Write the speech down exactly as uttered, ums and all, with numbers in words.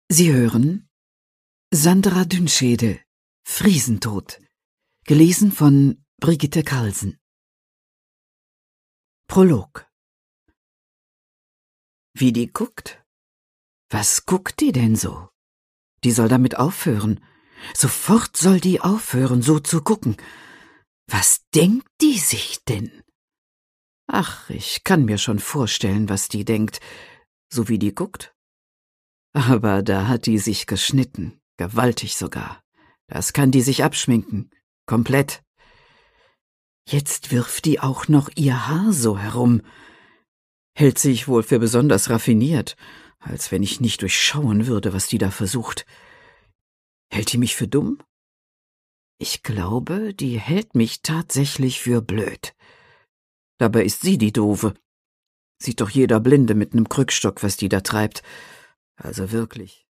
Sie hören Sandra Dünschede, Friesentod, gelesen von Brigitte Carlsen. Prolog. Wie die guckt? Was guckt die denn so? Die soll damit aufhören. Sofort soll die aufhören, so zu gucken. Was denkt die sich denn? Ach, ich kann mir schon vorstellen, was die denkt, so wie die guckt. Aber da hat die sich geschnitten, gewaltig sogar. Das kann die sich abschminken, komplett. Jetzt wirft die auch noch ihr Haar so herum. Hält sich wohl für besonders raffiniert, als wenn ich nicht durchschauen würde, was die da versucht. Hält die mich für dumm? Ich glaube, die hält mich tatsächlich für blöd. Dabei ist sie die Doofe. Sieht doch jeder Blinde mit nem Krückstock, was die da treibt. Also wirklich.